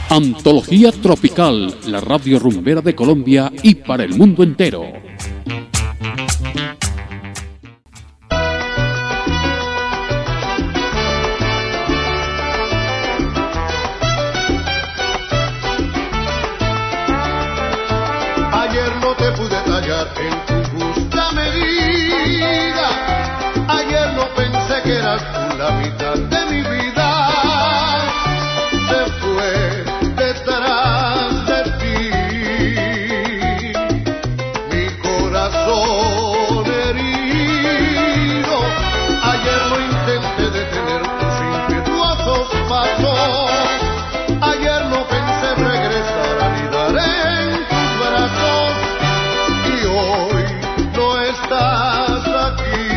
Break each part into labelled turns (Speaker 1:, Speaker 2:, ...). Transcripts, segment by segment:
Speaker 1: Antología Tropical, la radio rumbera de Colombia y para el mundo entero.
Speaker 2: Ayer no te pude tallar en tu justa medida. Ayer no pensé que eras tú la mitad de mi vida. Se fue detrás de ti mi corazón herido. Ayer no intenté detener tus impetuosos pasos. Ayer no pensé regresar a anidar en tus brazos. Y hoy no estás aquí.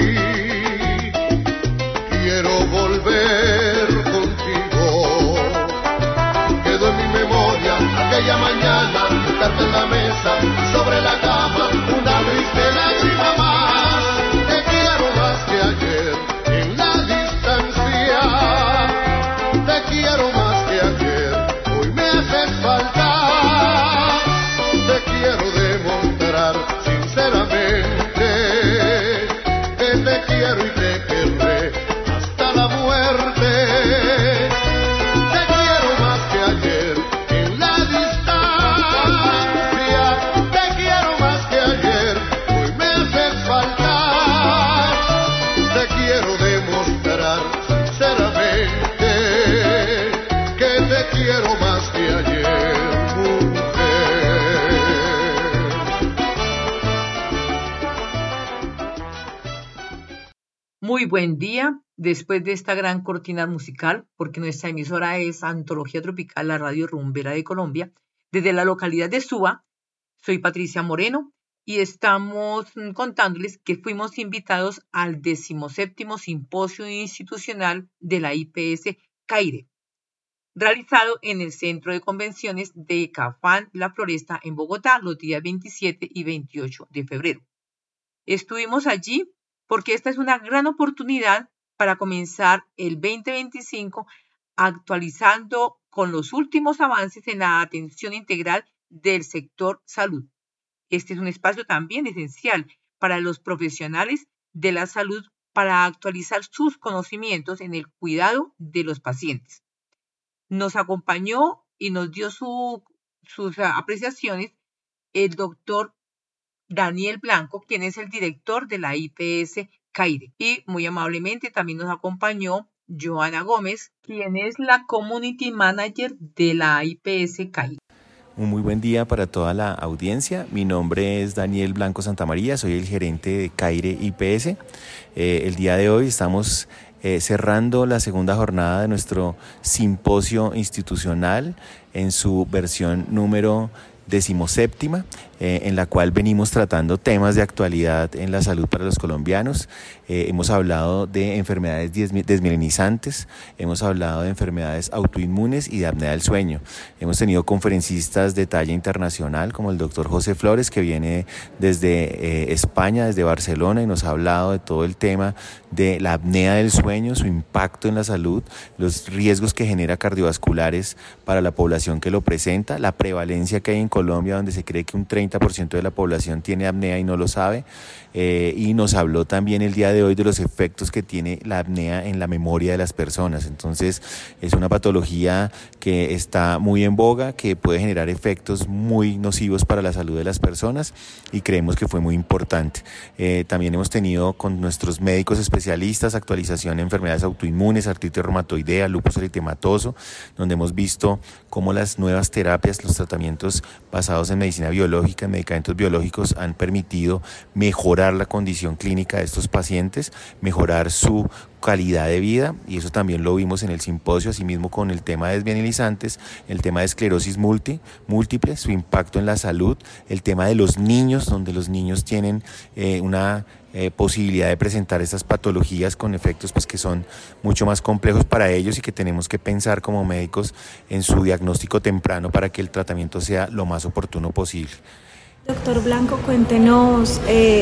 Speaker 2: Quiero volver contigo. Quedó en mi memoria aquella mañana, tu carta en la mesa, sobre la cama, una triste lágrima más. Te quiero más que ayer en la distancia. Te quiero más que ayer, hoy me haces falta. Te quiero demostrar sinceramente que te quiero y te querré hasta la muerte. Te quiero más que ayer en la distancia. Te quiero más que ayer, hoy me haces falta. Te quiero demostrar sinceramente que te quiero más que ayer, mujer.
Speaker 3: Muy buen día, después de esta gran cortina musical, porque nuestra emisora es Antología Tropical, la radio rumbera de Colombia, desde la localidad de Suba. Soy Patricia Moreno y estamos contándoles que fuimos invitados al 17º Simposio Institucional de la IPS CAIRE, realizado en el Centro de Convenciones de Cafán La Floresta en Bogotá los días 27 y 28 de febrero. Estuvimos allí porque esta es una gran oportunidad para comenzar el 2025 actualizando con los últimos avances en la atención integral del sector salud. Este es un espacio también esencial para los profesionales de la salud para actualizar sus conocimientos en el cuidado de los pacientes. Nos acompañó y nos dio sus apreciaciones el doctor Daniel Blanco, quien es el director de la IPS CAIRE. Y muy amablemente también nos acompañó Joana Gómez, quien es la Community Manager de la IPS CAIRE.
Speaker 4: Un muy buen día para toda la audiencia. Mi nombre es Daniel Blanco Santamaría, soy el gerente de CAIRE IPS. El día de hoy estamos cerrando la segunda jornada de nuestro simposio institucional en su versión número 17ª, en la cual venimos tratando temas de actualidad en la salud para los colombianos. Hemos hablado de enfermedades desmielinizantes, hemos hablado de enfermedades autoinmunes y de apnea del sueño. Hemos tenido conferencistas de talla internacional como el doctor José Flores, que viene desde España, desde Barcelona, y nos ha hablado de todo el tema de la apnea del sueño, su impacto en la salud, los riesgos que genera cardiovasculares para la población que lo presenta, la prevalencia que hay en Colombia, donde se cree que un 30% de la población tiene apnea y no lo sabe. Y nos habló también el día de hoy de los efectos que tiene la apnea en la memoria de las personas. Entonces es una patología que está muy en boga, que puede generar efectos muy nocivos para la salud de las personas, y creemos que fue muy importante. También hemos tenido con nuestros médicos especialistas actualización de enfermedades autoinmunes, artritis reumatoidea, lupus eritematoso, donde hemos visto cómo las nuevas terapias, los tratamientos basados en medicina biológica, en medicamentos biológicos, han permitido mejorar la condición clínica de estos pacientes, mejorar su calidad de vida, y eso también lo vimos en el simposio, asimismo con el tema de desmielinizantes, el tema de esclerosis múltiple, su impacto en la salud, el tema de los niños, donde los niños tienen una posibilidad de presentar estas patologías con efectos que son mucho más complejos para ellos, y que tenemos que pensar como médicos en su diagnóstico temprano para que el tratamiento sea lo más oportuno posible.
Speaker 5: Doctor Blanco, cuéntenos, se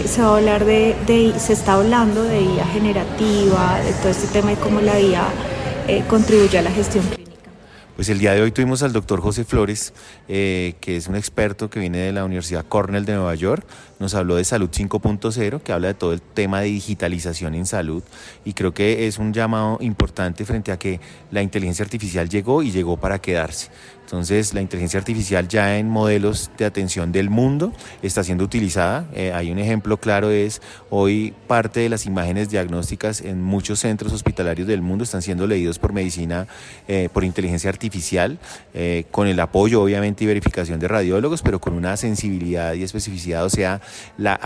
Speaker 5: está hablando de IA generativa, de todo este tema y cómo la IA contribuye a la gestión clínica.
Speaker 4: Pues el día de hoy tuvimos al doctor José Flores, que es un experto que viene de la Universidad Cornell de Nueva York. Nos habló de Salud 5.0, que habla de todo el tema de digitalización en salud, y creo que es un llamado importante frente a que la inteligencia artificial llegó y llegó para quedarse. Entonces, la inteligencia artificial ya en modelos de atención del mundo está siendo utilizada. Hay un ejemplo claro, es hoy parte de las imágenes diagnósticas en muchos centros hospitalarios del mundo están siendo leídos por medicina, por inteligencia artificial, con el apoyo obviamente y verificación de radiólogos, pero con una sensibilidad y especificidad, o sea, la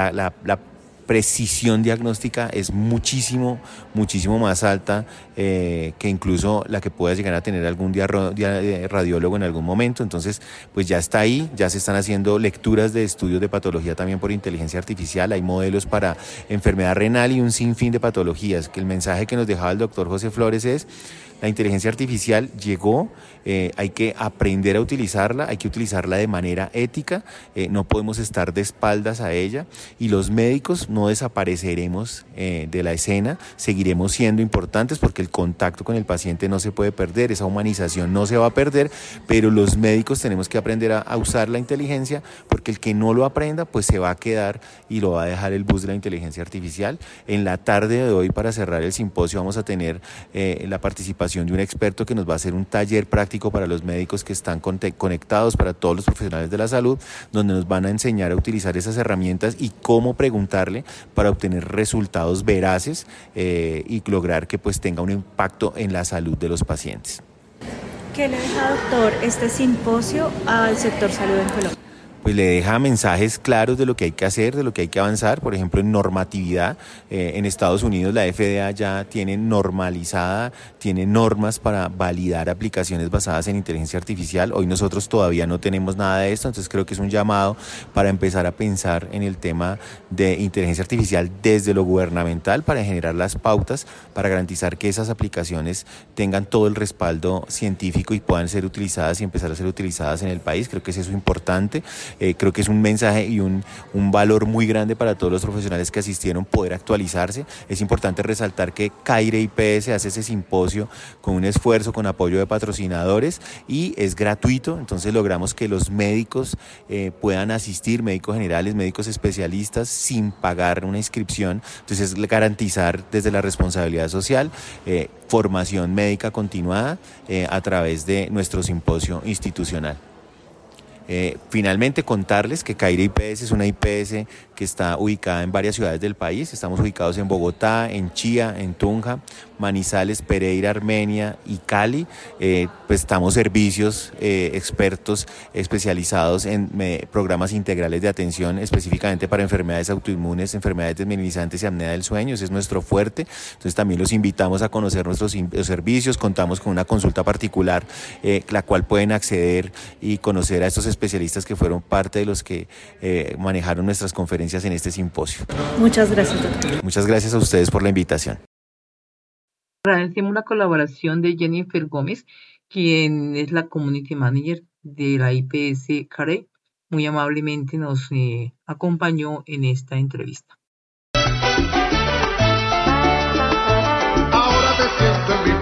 Speaker 4: precisión diagnóstica es muchísimo más alta que incluso la que pueda llegar a tener algún radiólogo en algún momento. Entonces, pues ya está ahí, ya se están haciendo lecturas de estudios de patología también por inteligencia artificial, hay modelos para enfermedad renal y un sinfín de patologías. Que el mensaje que nos dejaba el doctor José Flores es: la inteligencia artificial llegó, hay que aprender a utilizarla, hay que utilizarla de manera ética, no podemos estar de espaldas a ella, y los médicos no desapareceremos de la escena, seguiremos siendo importantes porque el contacto con el paciente no se puede perder, esa humanización no se va a perder, pero los médicos tenemos que aprender a usar la inteligencia, porque el que no lo aprenda pues se va a quedar y lo va a dejar el bus de la inteligencia artificial. En la tarde de hoy, para cerrar el simposio, vamos a tener la participación de un experto que nos va a hacer un taller práctico para los médicos que están conectados, para todos los profesionales de la salud, donde nos van a enseñar a utilizar esas herramientas y cómo preguntarle para obtener resultados veraces y lograr que pues tenga un impacto en la salud de los pacientes.
Speaker 5: ¿Qué le deja, doctor, este simposio al sector salud en Colombia?
Speaker 4: Pues le deja mensajes claros de lo que hay que hacer, de lo que hay que avanzar. Por ejemplo, en normatividad, en Estados Unidos la FDA ya tiene normalizada, tiene normas para validar aplicaciones basadas en inteligencia artificial. Hoy nosotros todavía no tenemos nada de esto, entonces creo que es un llamado para empezar a pensar en el tema de inteligencia artificial desde lo gubernamental, para generar las pautas, para garantizar que esas aplicaciones tengan todo el respaldo científico y puedan ser utilizadas y empezar a ser utilizadas en el país. Creo que es eso importante. Creo que es un mensaje y un valor muy grande para todos los profesionales que asistieron poder actualizarse. Es importante resaltar que CAIRE IPS hace ese simposio con un esfuerzo, con apoyo de patrocinadores, y es gratuito. Entonces logramos que los médicos puedan asistir, médicos generales, médicos especialistas, sin pagar una inscripción. Entonces es garantizar desde la responsabilidad social formación médica continuada a través de nuestro simposio institucional. Finalmente, contarles que CAIRE IPS es una IPS que está ubicada en varias ciudades del país. Estamos ubicados en Bogotá, en Chía, en Tunja, Manizales, Pereira, Armenia y Cali. Prestamos servicios expertos especializados en programas integrales de atención específicamente para enfermedades autoinmunes, enfermedades desmielinizantes y apnea del sueño. Ese es nuestro fuerte. Entonces también los invitamos a conocer nuestros servicios. Contamos con una consulta particular, la cual pueden acceder y conocer a estos especialistas que fueron parte de los que manejaron nuestras conferencias en este simposio.
Speaker 5: Muchas gracias, doctor.
Speaker 4: Muchas gracias a ustedes por la invitación.
Speaker 3: Agradecemos la colaboración de Jennifer Gómez, quien es la Community Manager de la IPS CAIRE. Muy amablemente nos acompañó en esta entrevista.
Speaker 2: Ahora te siento en mi